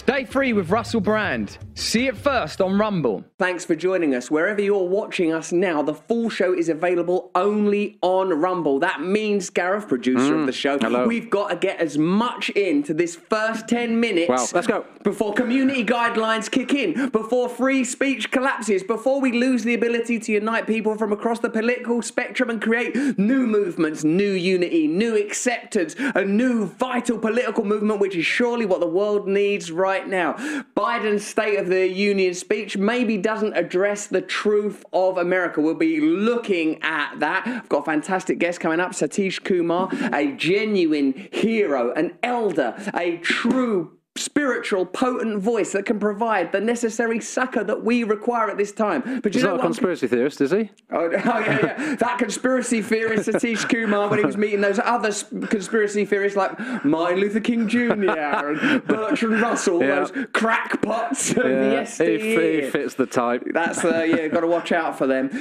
Day 3 with Russell Brand. See it first on Rumble. Thanks for joining us. Wherever you're watching us now, the full show is available only on Rumble. That means, Gareth, producer of the show, we've got to get as much into this first 10 minutes. Well, let's go. Before community guidelines kick in, before free speech collapses, before we lose the ability to unite people from across the political spectrum and create new movements, new unity, new acceptance, a new vital political movement, which is surely what the world needs right now. Biden's State of the Union speech maybe doesn't address the truth of America. We'll be looking at that. I've got a fantastic guest coming up, Satish Kumar, a genuine hero, an elder, a true spiritual, potent voice that can provide the necessary succor that we require at this time. But he's not a conspiracy theorist, is he? Oh, yeah. That conspiracy theorist, Satish Kumar, when he was meeting those other conspiracy theorists like Martin Luther King Jr. and Bertrand Russell, those crackpots of yesteryear. He fits the type. That's, got to watch out for them.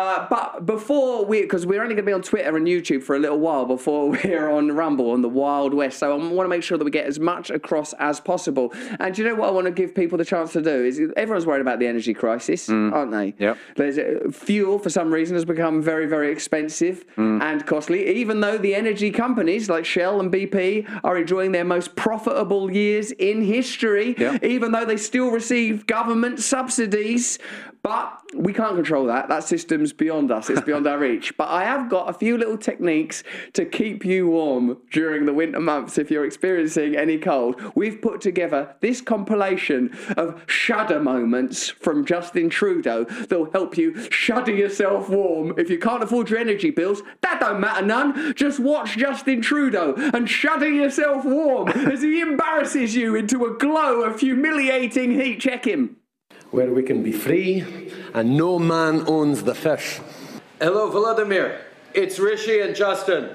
But before because we're only going to be on Twitter and YouTube for a little while before we're on Rumble on the Wild West, so I want to make sure that we get as much across as possible. And do you know what I want to give people the chance to do is everyone's worried about the energy crisis, aren't they? Yep. There's fuel for some reason has become very, very expensive and costly, even though the energy companies like Shell and BP are enjoying their most profitable years in history, even though they still receive government subsidies. But we can't control that. That system's beyond us. It's beyond our reach. But I have got a few little techniques to keep you warm during the winter months if you're experiencing any cold. We've put together this compilation of shudder moments from Justin Trudeau that will help you shudder yourself warm. If you can't afford your energy bills, that don't matter none. Just watch Justin Trudeau and shudder yourself warm as he embarrasses you into a glow of humiliating heat. Check him. Where we can be free and no man owns the fish. Hello, Vladimir. It's Rishi and Justin.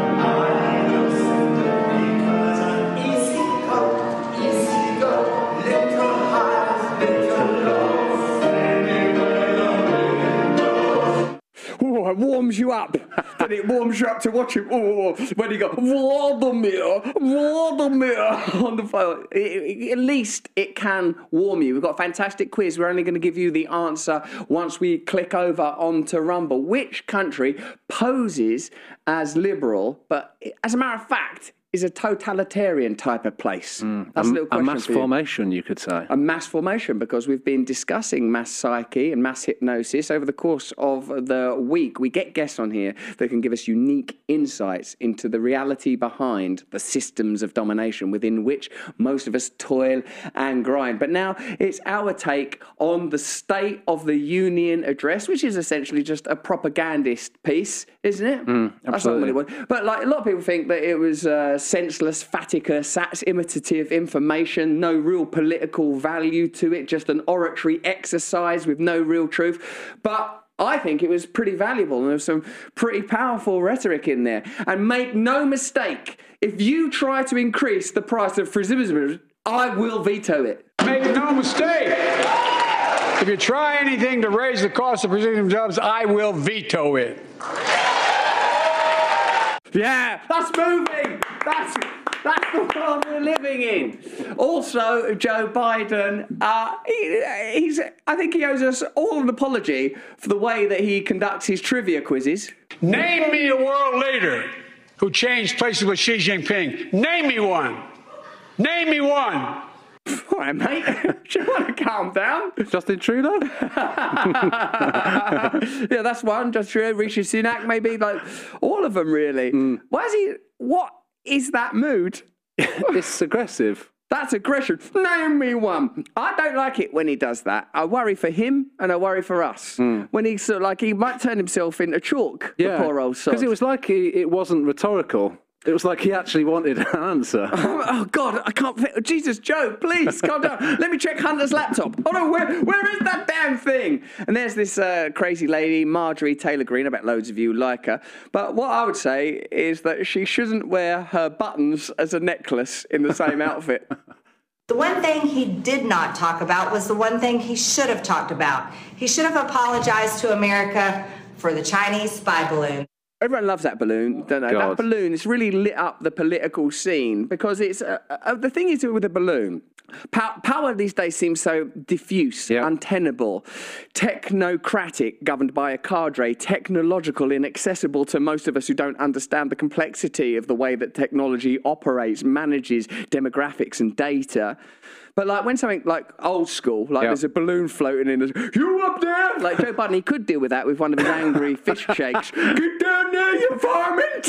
Oh, it warms you up. Then it warms you up to watch him. Oh, when you go, Vladimir on the phone. At least it can warm you. We've got a fantastic quiz. We're only going to give you the answer once we click over onto Rumble. Which country poses as liberal, but as a matter of fact, is a totalitarian type of place? That's a little question. A mass formation, you could say. A mass formation, because we've been discussing mass psyche and mass hypnosis over the course of the week. We get guests on here that can give us unique insights into the reality behind the systems of domination within which most of us toil and grind. But now it's our take on the State of the Union address, which is essentially just a propagandist piece, isn't it? Absolutely. That's not what it was. But like a lot of people think that it was senseless, faticus, imitative information, no real political value to it, just an oratory exercise with no real truth. But I think it was pretty valuable, and there's some pretty powerful rhetoric in there. And make no mistake, if you try to increase the price of frisibilism, I will veto it. Make no mistake, if you try anything to raise the cost of precision jobs, I will veto it. Yeah, that's moving. That's the world we're living in. Also, Joe Biden, I think he owes us all an apology for the way that he conducts his trivia quizzes. Name me a world leader who changed places with Xi Jinping. Name me one. Name me one. All right, mate. Do you want to calm down? Justin Trudeau? Yeah, that's one. Justin Trudeau, Rishi Sunak, maybe. Like, all of them, really. What is that mood? It's aggressive. That's aggression. Name me one. I don't like it when he does that. I worry for him and I worry for us. When he's sort of like, he might turn himself into chalk, the poor old sod. Because it was like it wasn't rhetorical. It was like he actually wanted an answer. Oh, God, I can't... Jesus, Joe, please, calm down. Let me check Hunter's laptop. Oh, no, where is that damn thing? And there's this crazy lady, Marjorie Taylor Greene. I bet loads of you like her. But what I would say is that she shouldn't wear her buttons as a necklace in the same outfit. The one thing he did not talk about was the one thing he should have talked about. He should have apologized to America for the Chinese spy balloon. Everyone loves that balloon, don't they? God. That balloon, it's really lit up the political scene because it's the thing is with a balloon. Power these days seems so diffuse, untenable, technocratic, governed by a cadre, technological, inaccessible to most of us who don't understand the complexity of the way that technology operates, manages demographics and data. But like when something like old school, like there's a balloon floating in, there's, you up there? Like Joe Biden, he could deal with that with one of his angry fish shakes. Get down there, you varmint!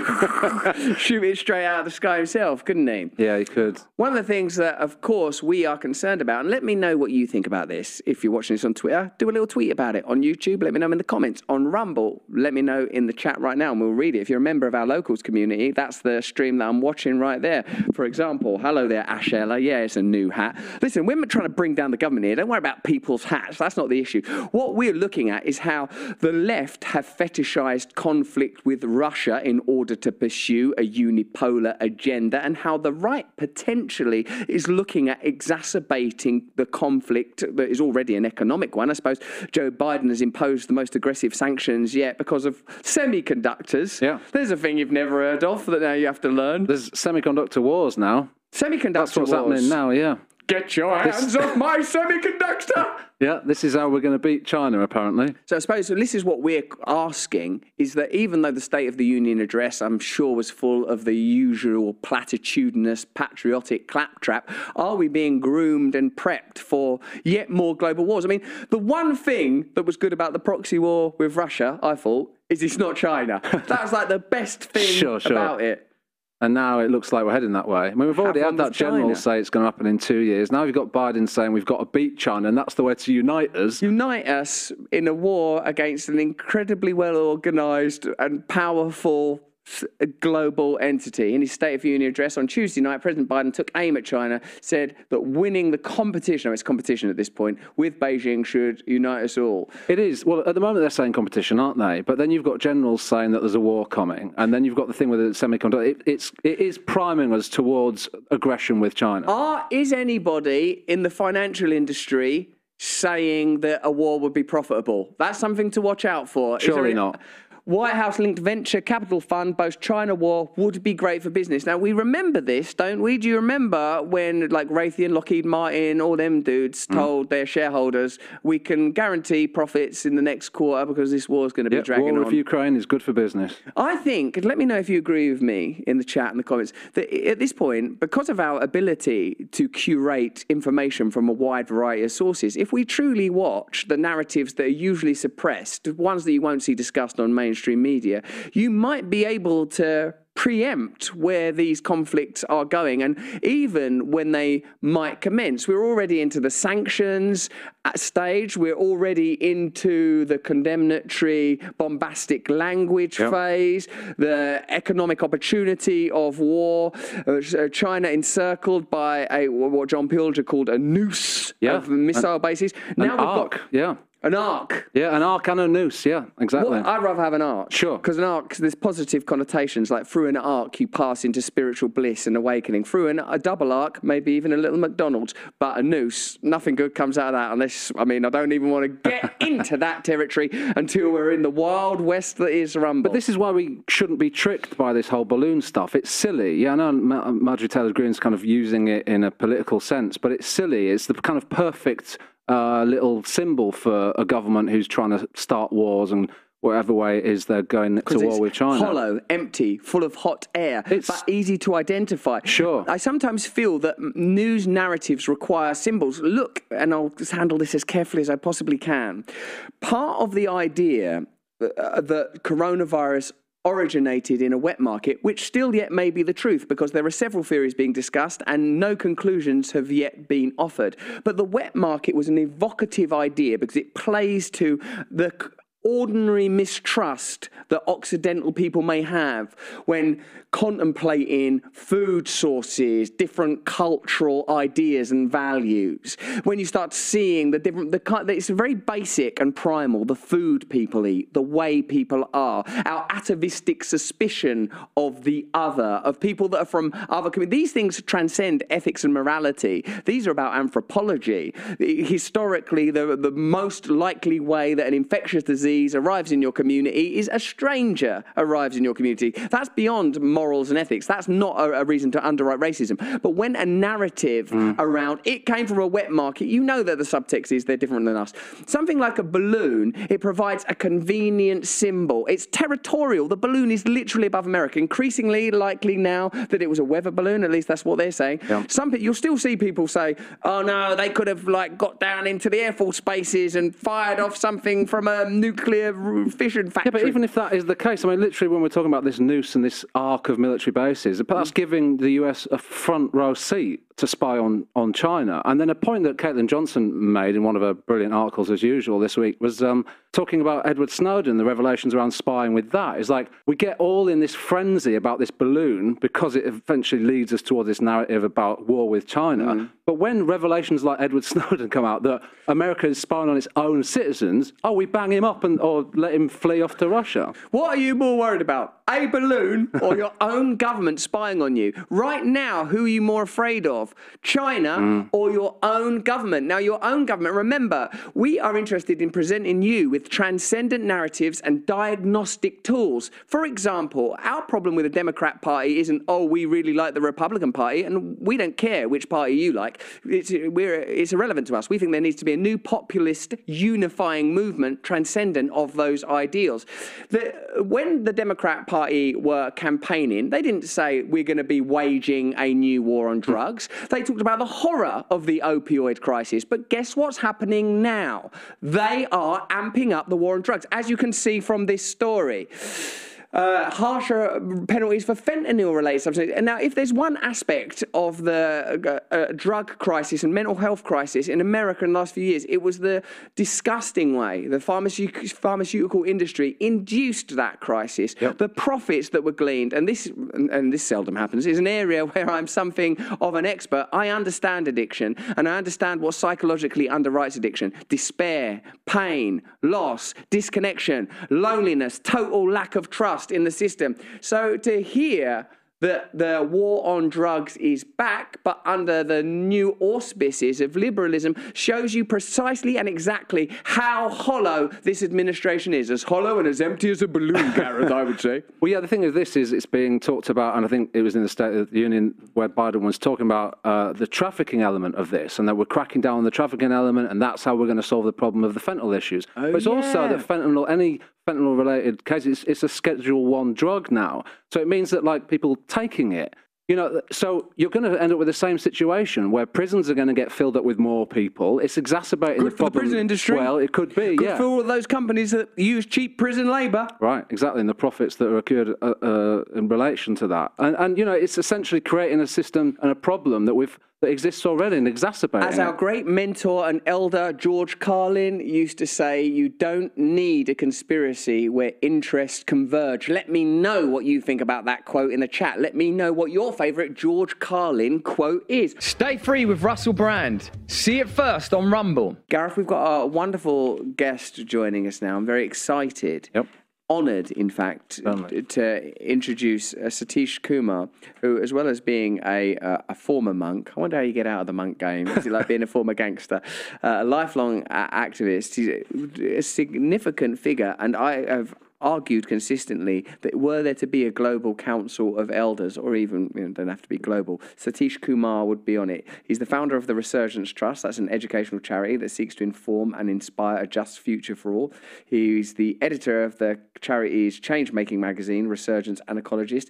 Shoot it straight out of the sky himself, couldn't he? Yeah, he could. One of the things that, of course, we are concerned about, and let me know what you think about this. If you're watching this on Twitter, do a little tweet about it. On YouTube, let me know in the comments. On Rumble, let me know in the chat right now, and we'll read it. If you're a member of our locals community, that's the stream that I'm watching right there. For example, hello there, Ash Ella. Yeah, it's a new hat. Listen, we're trying to bring down the government here. Don't worry about people's hats. That's not the issue. What we're looking at is how the left have fetishized conflict with Russia in order to pursue a unipolar agenda, and how the right potentially is looking at exacerbating the conflict that is already an economic one. I suppose Joe Biden has imposed the most aggressive sanctions yet because of semiconductors. Yeah. There's a thing you've never heard of that now you have to learn. There's semiconductor wars now. Semiconductor That's what's wars. happening now, yeah. Get your hands off my semiconductor! Yeah, this is how we're going to beat China, apparently. So I suppose this is what we're asking, is that even though the State of the Union address, I'm sure, was full of the usual platitudinous, patriotic claptrap, are we being groomed and prepped for yet more global wars? I mean, the one thing that was good about the proxy war with Russia, I thought, is it's not China. That was like the best thing about it. And now it looks like we're heading that way. I mean, we've already had that general say it's going to happen in 2 years. Now you've got Biden saying we've got to beat China, and that's the way to unite us. Unite us in a war against an incredibly well-organised and powerful global entity. In his State of the Union address on Tuesday night, President Biden took aim at China, said that winning the competition, it's competition at this point, with Beijing should unite us all. It is. Well, at the moment they're saying competition, aren't they? But then you've got generals saying that there's a war coming, and then you've got the thing with the semiconductor. It is priming us towards aggression with China. Is anybody in the financial industry saying that a war would be profitable? That's something to watch out for. Surely not. White House-linked venture capital fund boasts China war would be great for business. Now, we remember this, don't we? Do you remember when, like, Raytheon, Lockheed Martin, all them dudes told their shareholders, we can guarantee profits in the next quarter because this war is going to be dragging on? War with Ukraine is good for business. I think, and let me know if you agree with me in the chat and the comments, that at this point, because of our ability to curate information from a wide variety of sources, if we truly watch the narratives that are usually suppressed, ones that you won't see discussed on mainstream media, you might be able to preempt where these conflicts are going, and even when they might commence. We're already into the sanctions stage. We're already into the condemnatory, bombastic language phase, the economic opportunity of war, China encircled by what John Pilger called a noose of missile bases. Now we've got an arc. Yeah, an arc and a noose. Yeah, exactly. Well, I'd rather have an arc. Sure. Because an arc, there's positive connotations, like through an arc you pass into spiritual bliss and awakening. Through a double arc, maybe even a little McDonald's. But a noose, nothing good comes out of that unless, I mean, I don't even want to get into that territory until we're in the wild west that is Rumble. But this is why we shouldn't be tricked by this whole balloon stuff. It's silly. Yeah, I know Marjorie Taylor Greene's kind of using it in a political sense, but it's silly. It's the kind of perfect little symbol for a government who's trying to start wars and whatever way it is they're going to war with China. Hollow, empty, full of hot air, but easy to identify. Sure. I sometimes feel that news narratives require symbols. Look, and I'll just handle this as carefully as I possibly can. Part of the idea that coronavirus originated in a wet market, which still yet may be the truth because there are several theories being discussed and no conclusions have yet been offered. But the wet market was an evocative idea because it plays to the ordinary mistrust that Occidental people may have when contemplating food sources, different cultural ideas and values. When you start seeing it's very basic and primal, the food people eat, the way people are, our atavistic suspicion of the other, of people that are from other communities. These things transcend ethics and morality. These are about anthropology. Historically, the most likely way that an infectious disease disease arrives in your community is a stranger arrives in your community. That's beyond morals and ethics. That's not a reason to underwrite racism. But when a narrative around it came from a wet market, you know that the subtext is they're different than us. Something like a balloon, it provides a convenient symbol. It's territorial. The balloon is literally above America. Increasingly likely now that it was a weather balloon, at least that's what they're saying. Yeah. You'll still see people say, oh no, they could have got down into the Air Force bases and fired off something from a nuclear fission factory. Yeah, but even if that is the case, I mean, literally when we're talking about this noose and this arc of military bases, that's giving the US a front row seat to spy on China. And then a point that Caitlin Johnson made in one of her brilliant articles, as usual, this week, was talking about Edward Snowden, the revelations around spying with that. It's like we get all in this frenzy about this balloon because it eventually leads us toward this narrative about war with China. But when revelations like Edward Snowden come out that America is spying on its own citizens, we bang him up or let him flee off to Russia. What are you more worried about? A balloon or your own government spying on you? Right now, who are you more afraid of? China or your own government? Now, your own government, remember, we are interested in presenting you with transcendent narratives and diagnostic tools. For example, our problem with the Democrat Party isn't, we really like the Republican Party and we don't care which party you like. It's irrelevant to us. We think there needs to be a new populist unifying movement transcendent of those ideals. When the Democrat Party were campaigning, they didn't say we're going to be waging a new war on drugs. They talked about the horror of the opioid crisis. But guess what's happening now? They are amping up the war on drugs, as you can see from this story. Harsher penalties for fentanyl-related substances. And now, if there's one aspect of the drug crisis and mental health crisis in America in the last few years, it was the disgusting way the pharmaceutical industry induced that crisis. Yep. The profits that were gleaned, and this seldom happens, is an area where I'm something of an expert. I understand addiction, and I understand what psychologically underwrites addiction. Despair, pain, loss, disconnection, loneliness, total lack of trust in the system. So to hear that the war on drugs is back, but under the new auspices of liberalism, shows you precisely and exactly how hollow this administration is. As hollow and as empty as a balloon, Gareth, I would say. Well, yeah, the thing is, it's being talked about, and I think it was in the State of the Union where Biden was talking about the trafficking element of this, and that we're cracking down on the trafficking element, and that's how we're going to solve the problem of the fentanyl issues. But it's also that any fentanyl-related cases, it's a Schedule 1 drug now. So it means that, people taking it, so you're going to end up with the same situation where prisons are going to get filled up with more people. It's exacerbating the problem. Good for the prison industry. Well, it could be, Good for all of those companies that use cheap prison labour. Right, exactly, and the profits that are accrued in relation to that. And it's essentially creating a system and a problem that exists already and exacerbating. As our great mentor and elder George Carlin used to say, you don't need a conspiracy where interests converge. Let me know what you think about that quote in the chat. Let me know what your favourite George Carlin quote is. Stay free with Russell Brand. See it first on Rumble. Gareth, we've got a wonderful guest joining us now. I'm very excited. Yep. Honoured, in fact, to introduce Satish Kumar, who, as well as being a former monk, I wonder how you get out of the monk game. Is it like being a former gangster? A lifelong activist. He's a significant figure, and I have argued consistently that were there to be a global council of elders, or even, don't have to be global, Satish Kumar would be on it. He's the founder of the Resurgence Trust. That's an educational charity that seeks to inform and inspire a just future for all. He's the editor of the charity's change-making magazine, Resurgence, and ecologist.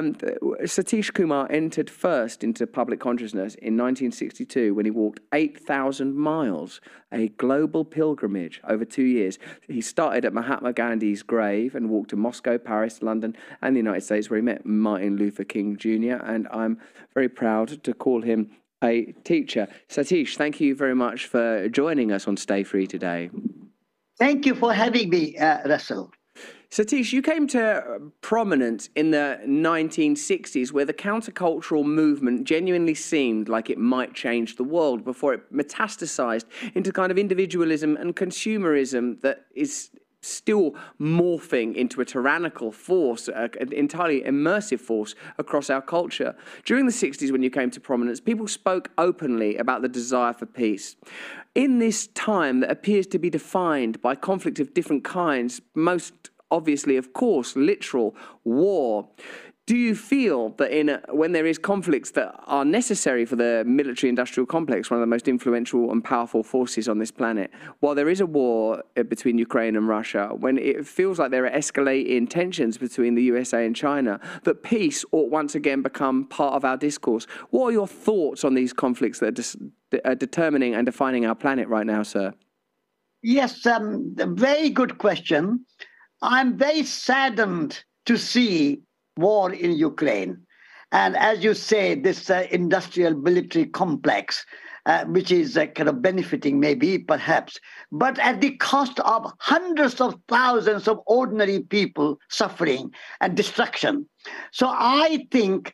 Satish Kumar entered first into public consciousness in 1962 when he walked 8,000 miles, a global pilgrimage over 2 years. He started at Mahatma Gandhi's grave and walked to Moscow, Paris, London, and the United States, where he met Martin Luther King Jr., and I'm very proud to call him a teacher. Satish, thank you very much for joining us on Stay Free today. Thank you for having me, Russell. Satish, you came to prominence in the 1960s, where the countercultural movement genuinely seemed like it might change the world before it metastasized into kind of individualism and consumerism that is still morphing into a tyrannical force, an entirely immersive force across our culture. During the 60s, when you came to prominence, people spoke openly about the desire for peace. In this time that appears to be defined by conflict of different kinds, most obviously, of course, literal war, do you feel that when there is conflicts that are necessary for the military-industrial complex, one of the most influential and powerful forces on this planet, while there is a war between Ukraine and Russia, when it feels like there are escalating tensions between the USA and China, that peace ought once again become part of our discourse? What are your thoughts on these conflicts that are determining and defining our planet right now, sir? Yes, a very good question. I'm very saddened to see war in Ukraine. And as you say, this industrial military complex, which is kind of benefiting maybe, perhaps, but at the cost of hundreds of thousands of ordinary people suffering and destruction. So I think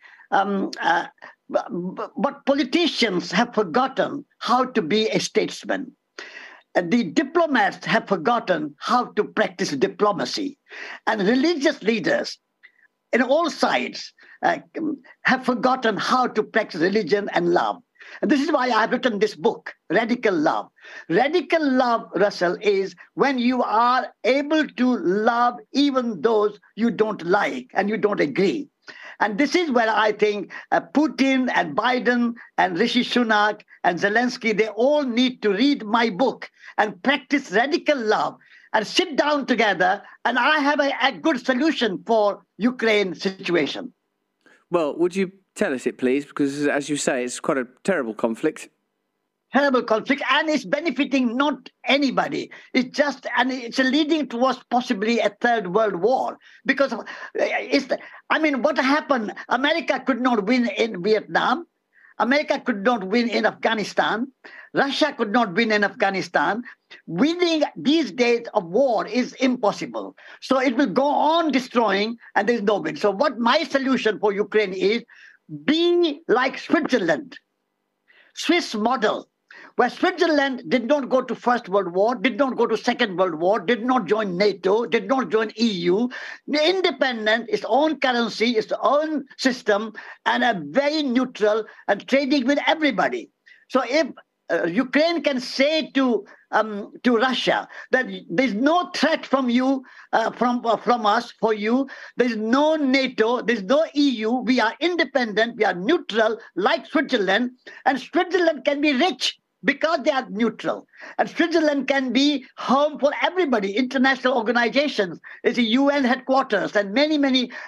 but politicians have forgotten how to be a statesman. The diplomats have forgotten how to practice diplomacy. And religious leaders in all sides have forgotten how to practice religion and love. And this is why I've written this book, Radical Love. Radical love, Russell, is when you are able to love even those you don't like and you don't agree. And this is where I think Putin and Biden and Rishi Sunak and Zelensky, they all need to read my book and practice radical love and sit down together. And I have a good solution for Ukraine situation. Well, would you tell us it, please? Because as you say, it's quite a terrible conflict. Terrible conflict, and it's benefiting not anybody. It's leading towards possibly a third world war. Because what happened? America could not win in Vietnam. America could not win in Afghanistan. Russia could not win in Afghanistan. Winning these days of war is impossible. So it will go on destroying, and there's no win. So what my solution for Ukraine is, be like Switzerland, Swiss model, where Switzerland did not go to First World War, did not go to Second World War, did not join NATO, did not join EU, independent, its own currency, its own system, and a very neutral and trading with everybody. So if Ukraine can say to Russia that there's no threat from you, from us for you. There's no NATO, there's no EU. We are independent, we are neutral, like Switzerland, and Switzerland can be rich because they are neutral. And Switzerland can be home for everybody, international organizations. It's a UN headquarters and many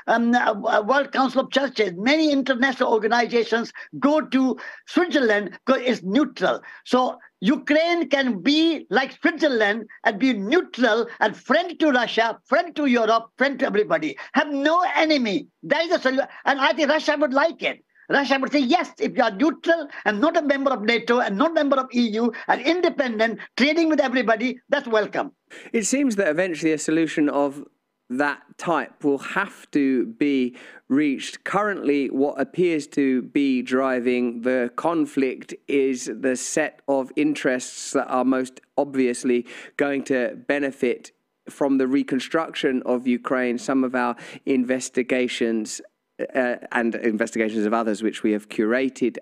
World Council of Churches, many international organizations go to Switzerland because it's neutral. So Ukraine can be like Switzerland and be neutral and friend to Russia, friend to Europe, friend to everybody. Have no enemy. That is a solution. And I think Russia would like it. Russia would say, yes, if you are neutral and not a member of NATO and not a member of EU and independent, trading with everybody, that's welcome. It seems that eventually a solution of that type will have to be reached. Currently, what appears to be driving the conflict is the set of interests that are most obviously going to benefit from the reconstruction of Ukraine. Some of our investigations and investigations of others, which we have curated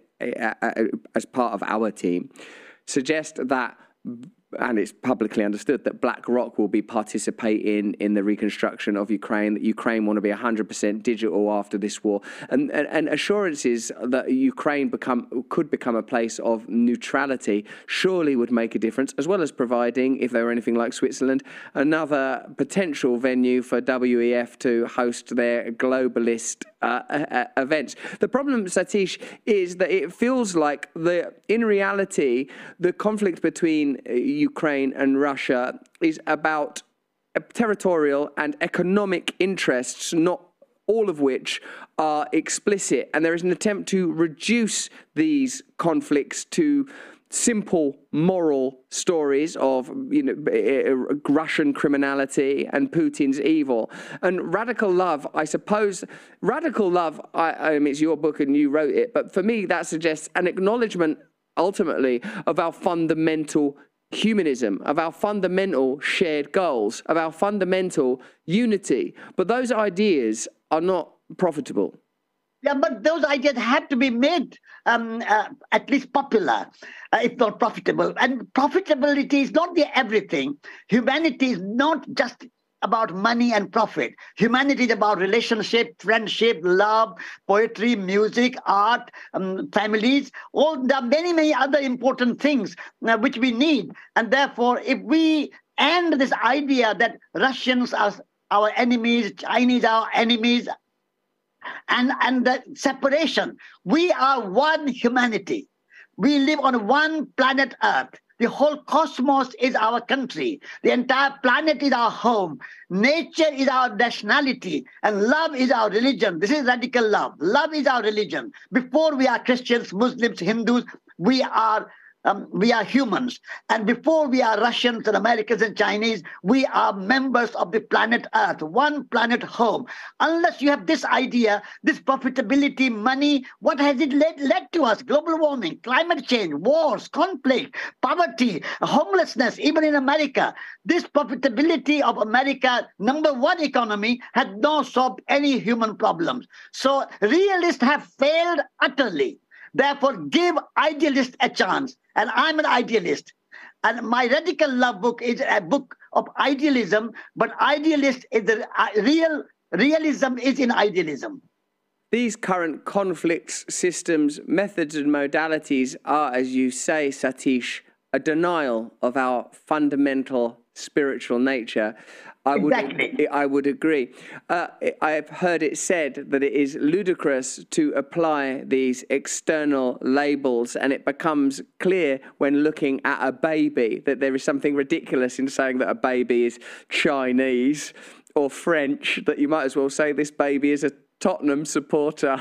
as part of our team, suggest that, and it's publicly understood, that BlackRock will be participating in the reconstruction of Ukraine, that Ukraine want to be 100% digital after this war, and assurances that Ukraine could become a place of neutrality surely would make a difference, as well as providing, if they were anything like Switzerland, another potential venue for WEF to host their globalist events. The problem, Satish, is that it feels like in reality, the conflict between Ukraine and Russia is about territorial and economic interests, not all of which are explicit. And there is an attempt to reduce these conflicts to simple moral stories of Russian criminality and Putin's evil. And radical love, I suppose, I mean, it's your book and you wrote it, but for me that suggests an acknowledgement ultimately of our fundamental humanism, of our fundamental shared goals, of our fundamental unity. But those ideas are not profitable. Yeah, but those ideas have to be made at least popular, if not profitable. And profitability is not the everything. Humanity is not just about money and profit. Humanity is about relationship, friendship, love, poetry, music, art, families. There are many, many other important things which we need. And therefore, if we end this idea that Russians are our enemies, Chinese are our enemies, and the separation, we are one humanity. We live on one planet Earth. The whole cosmos is our country. The entire planet is our home. Nature is our nationality. And love is our religion. This is radical love. Love is our religion. Before we are Christians, Muslims, Hindus, we are humans. And before we are Russians and Americans and Chinese, we are members of the planet Earth, one planet home. Unless you have this idea, this profitability, money, what has it led to us? Global warming, climate change, wars, conflict, poverty, homelessness, even in America. This profitability of America, #1 economy, has not solved any human problems. So realists have failed utterly. Therefore, give idealists a chance. And I'm an idealist. And my Radical Love book is a book of idealism, but idealist is the realism is in idealism. These current conflicts, systems, methods and modalities are, as you say, Satish, a denial of our fundamental spiritual nature. I would agree. I've heard it said that it is ludicrous to apply these external labels, and it becomes clear when looking at a baby that there is something ridiculous in saying that a baby is Chinese or French, that you might as well say this baby is a Tottenham supporter.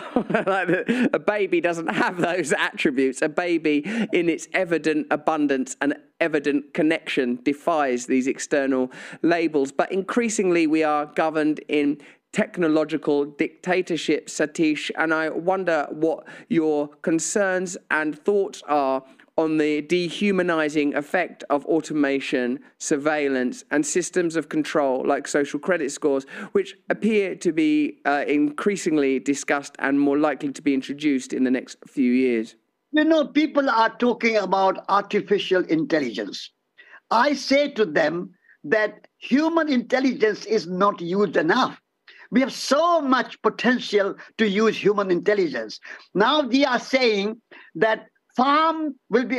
A baby doesn't have those attributes. A baby in its evident abundance and evident connection defies these external labels. But increasingly we are governed in technological dictatorship, Satish, and I wonder what your concerns and thoughts are on the dehumanizing effect of automation, surveillance, and systems of control like social credit scores, which appear to be increasingly discussed and more likely to be introduced in the next few years. You know, people are talking about artificial intelligence. I say to them that human intelligence is not used enough. We have so much potential to use human intelligence. Now they are saying that farming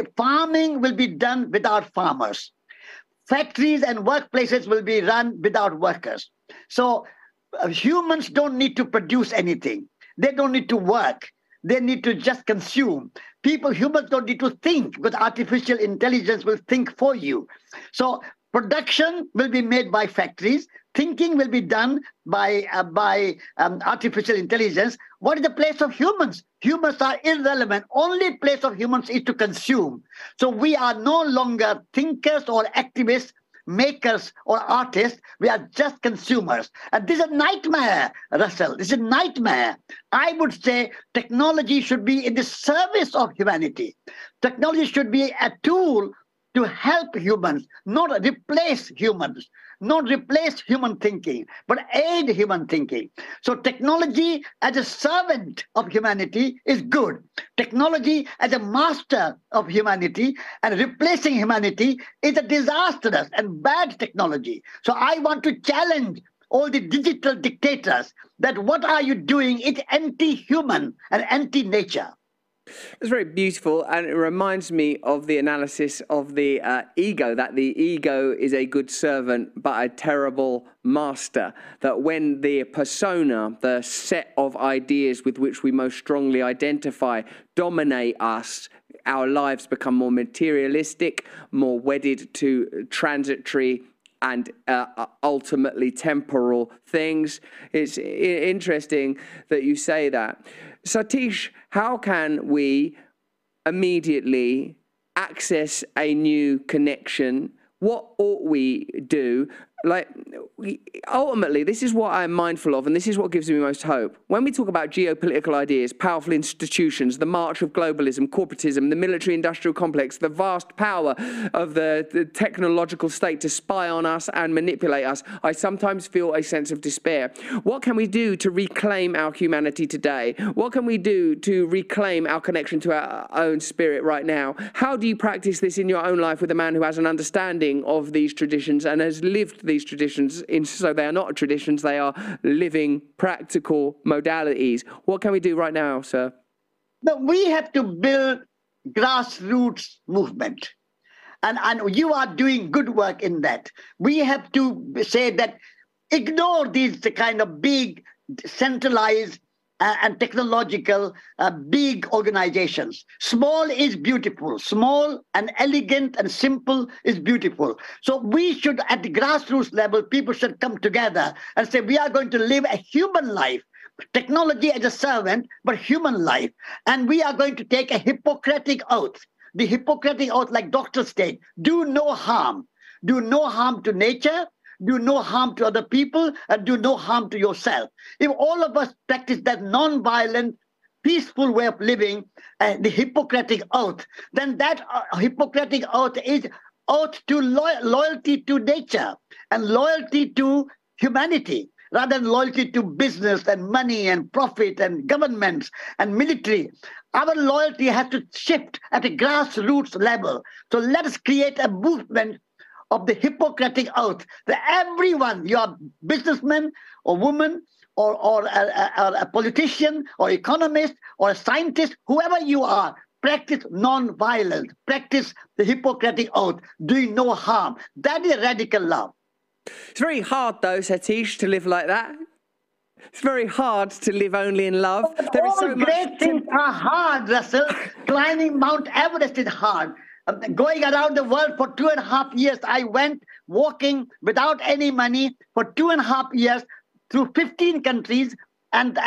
will be done without farmers. Factories and workplaces will be run without workers. So humans don't need to produce anything. They don't need to work. They need to just consume. Humans don't need to think, because artificial intelligence will think for you. So production will be made by factories. Thinking will be done by artificial intelligence. What is the place of humans? Humans are irrelevant. Only place of humans is to consume. So we are no longer thinkers or activists, makers or artists. We are just consumers. And this is a nightmare, Russell. This is a nightmare. I would say technology should be in the service of humanity. Technology should be a tool to help humans, not replace humans, not replace human thinking, but aid human thinking. So technology as a servant of humanity is good. Technology as a master of humanity and replacing humanity is a disastrous and bad technology. So I want to challenge all the digital dictators that what are you doing? It's anti-human and anti-nature. It's very beautiful, and it reminds me of the analysis of the ego, that the ego is a good servant but a terrible master, that when the persona, the set of ideas with which we most strongly identify, dominate us, our lives become more materialistic, more wedded to transitory and ultimately temporal things. It's interesting that you say that. Satish, how can we immediately access a new connection? What ought we do? like, ultimately, this is what I'm mindful of, and this is what gives me most hope. When we talk about geopolitical ideas, powerful institutions, the march of globalism, corporatism, the military-industrial complex, the vast power of the technological state to spy on us and manipulate us, I sometimes feel a sense of despair. What can we do to reclaim our humanity today? What can we do to reclaim our connection to our own spirit right now? How do you practice this in your own life with a man who has an understanding of these traditions and has lived these traditions so they are not traditions, they are living, practical modalities? What can we do right now, sir? No, we have to build grassroots movement. And you are doing good work in that. We have to say that ignore these kind of big, centralized and technological big organizations. Small is beautiful. Small and elegant and simple is beautiful. So we should, at the grassroots level, people should come together and say, we are going to live a human life. Technology as a servant, but human life. And we are going to take a Hippocratic oath. The Hippocratic oath, like doctors state, do no harm. Do no harm to nature, do no harm to other people, and do no harm to yourself. If all of us practice that non-violent, peaceful way of living, the Hippocratic oath, then that Hippocratic oath is oath to loyalty to nature and loyalty to humanity, rather than loyalty to business and money and profit and governments and military. Our loyalty has to shift at a grassroots level. So let us create a movement of the Hippocratic oath that everyone, you are businessman or woman or a politician or economist or a scientist, whoever you are, practice non-violence, practice the Hippocratic oath, doing no harm. That is radical love. It's very hard, though, Satish, to live like that. It's very hard to live only in love. There is so much. Great things are hard, Russell. Climbing Mount Everest is hard. Going around the world for 2.5 years, I went walking without any money for 2.5 years through 15 countries and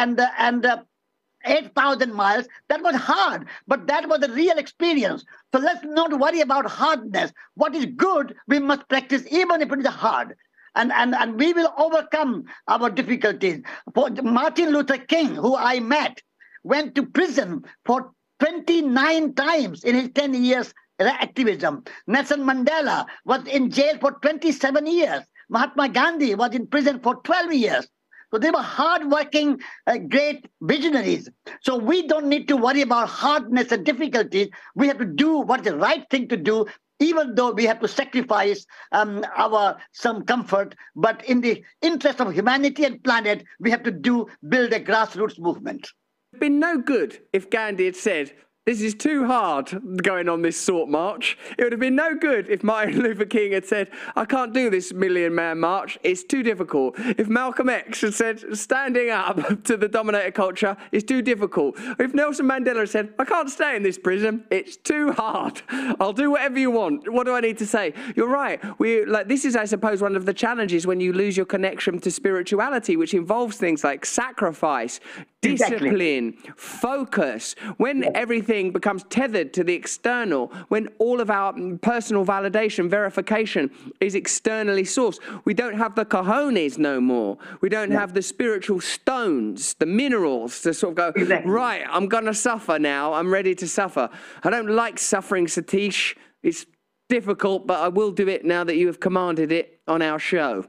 8,000 miles. That was hard, but that was a real experience. So let's not worry about hardness. What is good, we must practice even if it is hard. And we will overcome our difficulties. For Martin Luther King, who I met, went to prison for 29 times in his 10 years activism. Nelson Mandela was in jail for 27 years. Mahatma Gandhi was in prison for 12 years. So they were hardworking, great visionaries. So we don't need to worry about hardness and difficulties. We have to do what is the right thing to do, even though we have to sacrifice some comfort. But in the interest of humanity and planet, we have to build a grassroots movement. It would have been no good if Gandhi had said, this is too hard going on this sort march. It would have been no good if Martin Luther King had said, I can't do this million-man march, it's too difficult. If Malcolm X had said, standing up to the dominator culture is too difficult. If Nelson Mandela had said, I can't stay in this prison, it's too hard. I'll do whatever you want. What do I need to say? You're right. This is, I suppose, one of the challenges when you lose your connection to spirituality, which involves things like sacrifice, discipline, focus, when everything becomes tethered to the external, when all of our personal validation, verification is externally sourced. We don't have the cojones no more. We don't have the spiritual stones, the minerals to sort of go, right, I'm going to suffer now. I'm ready to suffer. I don't like suffering, Satish. It's difficult, but I will do it now that you have commanded it on our show.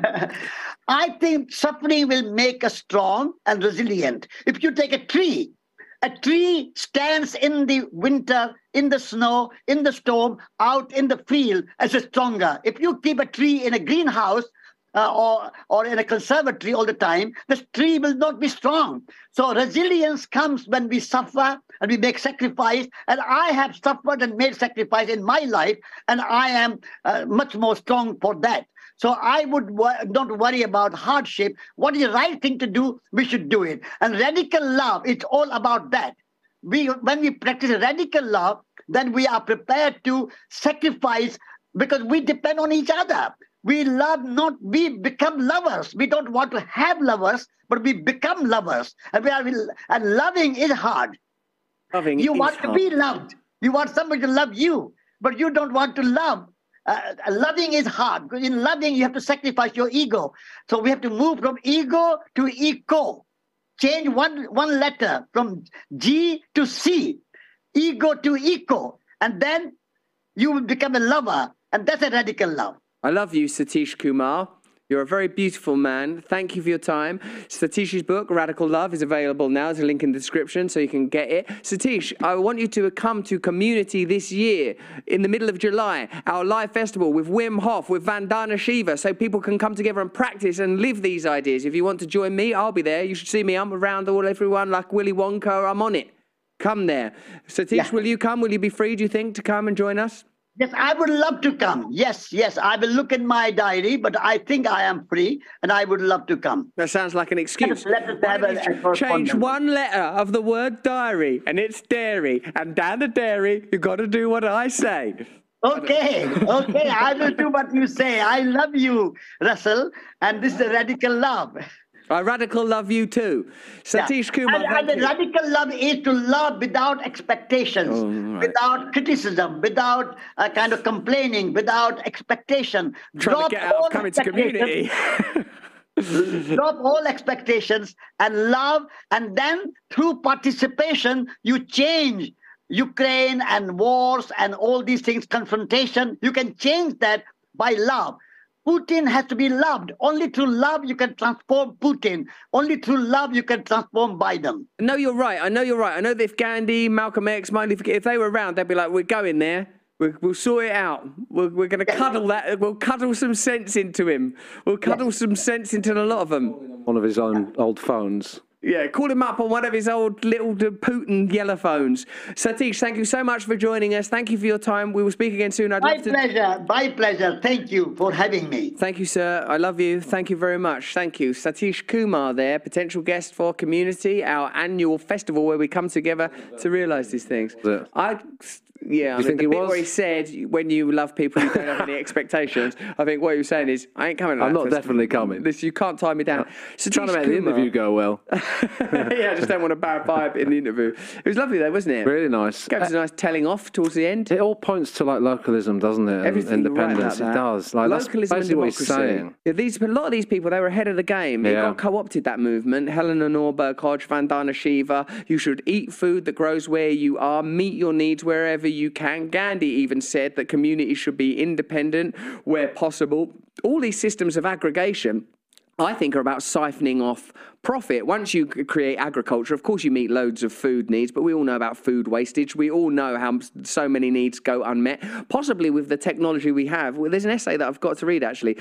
I think suffering will make us strong and resilient. If you take a tree stands in the winter, in the snow, in the storm, out in the field as a stronger. If you keep a tree in a greenhouse or in a conservatory all the time, the tree will not be strong. So resilience comes when we suffer and we make sacrifice. And I have suffered and made sacrifice in my life, and I am much more strong for that. So I would not worry about hardship. What is the right thing to do, we should do it. And radical love, it's all about that. When we practice radical love, then we are prepared to sacrifice because we depend on each other. We become lovers. We don't want to have lovers, but we become lovers. And loving is hard. You want to be loved. You want somebody to love you, but you don't want to love loving is hard, because in loving you have to sacrifice your ego. So we have to move from ego to eco. Change one letter from G to C, ego to eco, and then you will become a lover, and that's a radical love. I love you, Satish Kumar. You're a very beautiful man. Thank you for your time. Satish's book, Radical Love, is available now. There's a link in the description so you can get it. Satish, I want you to come to Community this year in the middle of July, our live festival with Wim Hof, with Vandana Shiva, so people can come together and practice and live these ideas. If you want to join me, I'll be there. You should see me. I'm around everyone like Willy Wonka. I'm on it. Come there. Satish, will you come? Will you be free, do you think, to come and join us? Yes, I would love to come. Yes, I will look in my diary, but I think I am free, and I would love to come. That sounds like an excuse. Let us have a change one letter of the word diary, and it's dairy. And down the dairy, you've got to do what I say. Okay, I will do what you say. I love you, Russell, and this is a radical love. I radical love you too. Satish Kumar. And the radical love is to love without expectations, without criticism, without kind of complaining, without expectation. Trying to get out of coming to Community. Drop all expectations and love, and then through participation, you change Ukraine and wars and all these things, confrontation. You can change that by love. Putin has to be loved. Only through love you can transform Putin. Only through love you can transform Biden. No, you're right. I know you're right. I know that if Gandhi, Malcolm X, Martin Luther King, if they were around, they'd be like, we're going there. We'll sort it out. We're going to cuddle that. We'll cuddle some sense into him. We'll cuddle some sense into a lot of them. One of his own old phones. Yeah, call him up on one of his old little Putin yellow phones. Satish, thank you so much for joining us. Thank you for your time. We will speak again soon. My pleasure. Thank you for having me. Thank you, sir. I love you. Thank you very much. Thank you. Satish Kumar there, potential guest for Community, our annual festival where we come together to realise these things. Yeah, I mean, the bit where he said, when you love people, you don't have any expectations. I think what he was saying is, I ain't coming to that I'm not festival. definitely coming. You can't tie me down. So trying to make the interview go well. Yeah, I just don't want a bad vibe in the interview. It was lovely though, wasn't it? Really nice. Gave us a nice telling off towards the end. It all points to like localism, doesn't it? Everything. Independence. It does. Like, localism that's basically and what he's saying. Yeah, a lot of these people, they were ahead of the game. It got co-opted, that movement. Helena Norberg Hodge, Vandana Shiva. You should eat food that grows where you are. Meet your needs wherever you can. Gandhi even said that communities should be independent where possible. All these systems of aggregation, I think, are about siphoning off profit. Once you create agriculture, of course you meet loads of food needs, but we all know about food wastage. We all know how so many needs go unmet, possibly with the technology we have. Well, there's an essay that I've got to read, actually.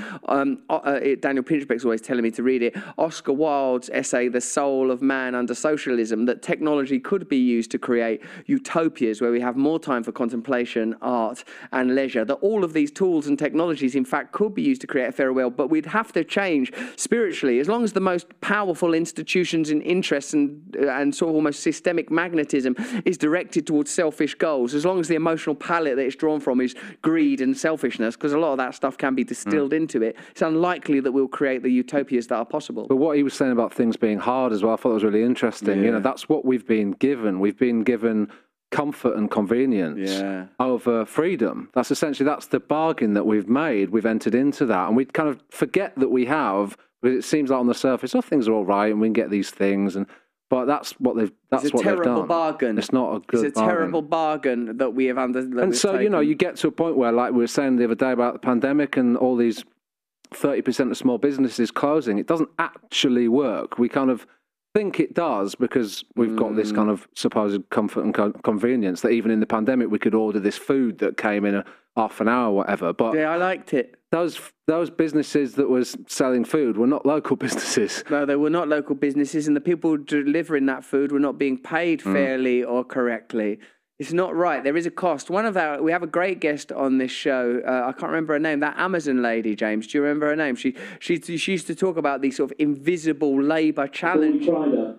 Daniel Pinchbeck's always telling me to read it. Oscar Wilde's essay, The Soul of Man Under Socialism, that technology could be used to create utopias where we have more time for contemplation, art, and leisure. That all of these tools and technologies, in fact, could be used to create a fairer world, but we'd have to change spiritually. As long as the most powerful institutions and interests and sort of almost systemic magnetism is directed towards selfish goals, as long as the emotional palette that it's drawn from is greed and selfishness, because a lot of that stuff can be distilled into it, it's unlikely that we'll create the utopias that are possible. But what he was saying about things being hard as well, I thought was really interesting. Yeah. You know, that's what we've been given. We've been given comfort and convenience over freedom. That's the bargain that we've made. We've entered into that, and we kind of forget that we have. But it seems like on the surface, things are all right, and we can get these things, but that's what they've done. It's a terrible bargain. It's not a good bargain. It's a terrible bargain that we have And so, you know, you get to a point where, like we were saying the other day about the pandemic and all these 30% of small businesses closing, it doesn't actually work. We kind of think it does because we've got this kind of supposed comfort and convenience that even in the pandemic we could order this food that came in a half an hour or whatever. But yeah, I liked it. Those businesses that was selling food were not local businesses. No, they were not local businesses, and the people delivering that food were not being paid fairly or correctly. It's not right. There is a cost. We have a great guest on this show. I can't remember her name. That Amazon lady, James. Do you remember her name? She used to talk about these sort of invisible labour challenge.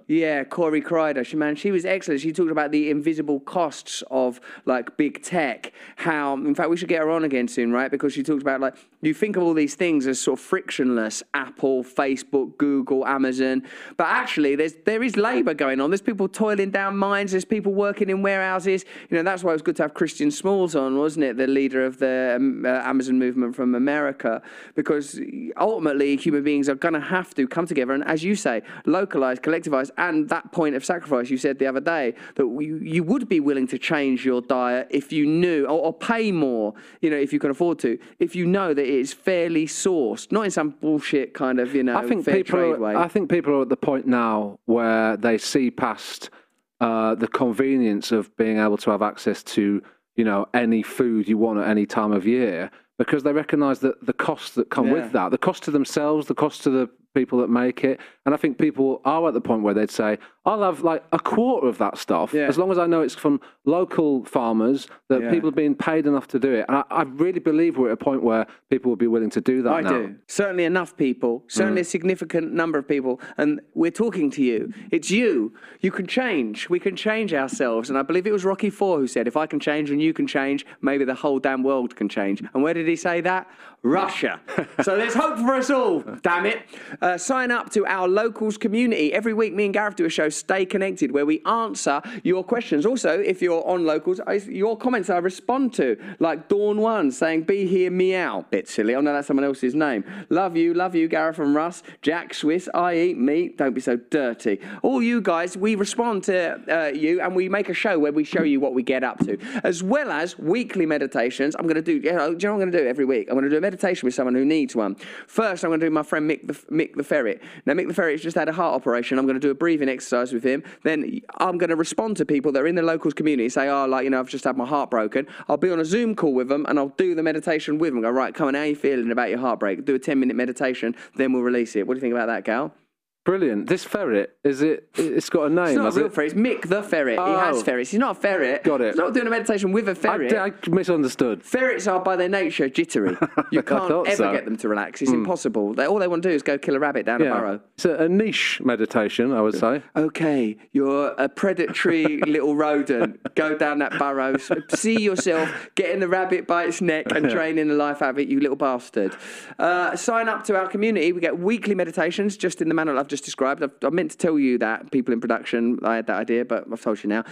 Yeah, Corey Kreider. She was excellent. She talked about the invisible costs of like big tech. How, in fact, we should get her on again soon, right? Because she talked about like, you think of all these things as sort of frictionless: Apple, Facebook, Google, Amazon. But actually, there is labour going on. There's people toiling down mines. There's people working in warehouses. You know, that's why it was good to have Christian Smalls on, wasn't it? The leader of the Amazon movement from America. Because ultimately, human beings are going to have to come together and, as you say, localise, collectivise, and that point of sacrifice you said the other day, that you would be willing to change your diet if you knew, or pay more, you know, if you can afford to, if you know that it's fairly sourced, not in some bullshit kind of, you know, fair trade way. I think people are at the point now where they see past the convenience of being able to have access to, you know, any food you want at any time of year, because they recognise that the costs that come with that, the cost to themselves, the cost to the people that make it. And I think people are at the point where they'd say, I'll have like a quarter of that stuff, as long as I know it's from local farmers, that people are being paid enough to do it. And I really believe we're at a point where people will be willing to do that now. I do. Certainly enough people, certainly a significant number of people. And we're talking to you. It's you. You can change. We can change ourselves. And I believe it was Rocky IV who said, if I can change and you can change, maybe the whole damn world can change. And where did he say that? Russia. So there's hope for us all, damn it. Sign up to our locals community. Every week, me and Gareth do a show, Stay Connected, where we answer your questions. Also, if you're on locals, your comments I respond to, like Dawn One saying, be here, meow. Bit silly. I know that's someone else's name. Love you, Gareth and Russ. Jack Swiss, I eat meat. Don't be so dirty. All you guys, we respond to you, and we make a show where we show you what we get up to, as well as weekly meditations. I'm going to do, do you know what I'm going to do every week? I'm going to do a meditation with someone who needs one. First, I'm going to do my friend Mick the Ferret. Now, Mick the Ferret has just had a heart operation. I'm going to do a breathing exercise with him. Then I'm going to respond to people that are in the locals community, say, oh, like, you know, I've just had my heart broken. I'll be on a Zoom call with them, and I'll do the meditation with them. Go, right, come on, how are you feeling about your heartbreak? Do a 10-minute meditation, then we'll release it. What do you think about that, Gal? Brilliant. This ferret, it's got a name, it's not a real ferret. It's Mick the Ferret. Oh. He has ferrets. He's not a ferret. Got it. He's not doing a meditation with a ferret. I misunderstood. Ferrets are by their nature jittery. You can't ever get them to relax. It's impossible. All they want to do is go kill a rabbit down a burrow. It's a niche meditation, I would say. Okay, you're a predatory little rodent. Go down that burrow. See yourself getting the rabbit by its neck and training the life out of it, you little bastard. Sign up to our community. We get weekly meditations, just in the manner I've just described. I meant to tell you that, people in production, I had that idea, but I've told you now.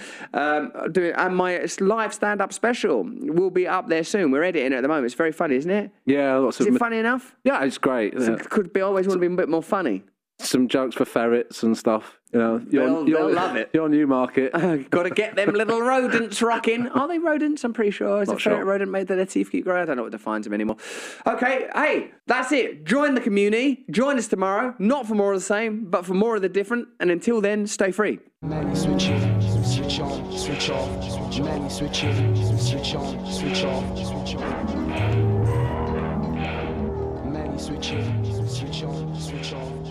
And my live stand-up special will be up there soon. We're editing it at the moment. It's very funny, isn't it? Yeah, Is it funny enough? Yeah, it's great. It could be always want to be a bit more funny. Some jokes for ferrets and stuff. You know, they'll love it. You're Newmarket. Got to get them little rodents rocking. Are they rodents? I'm pretty sure. Is a ferret rodent made that their teeth keep growing? I don't know what defines them anymore. Okay, hey, that's it. Join the community. Join us tomorrow. Not for more of the same, but for more of the different. And until then, stay free. Many switch in, switch on, switch off. Many switch in, switch on, switch off, switch on. Many switch in, switch on, switch off.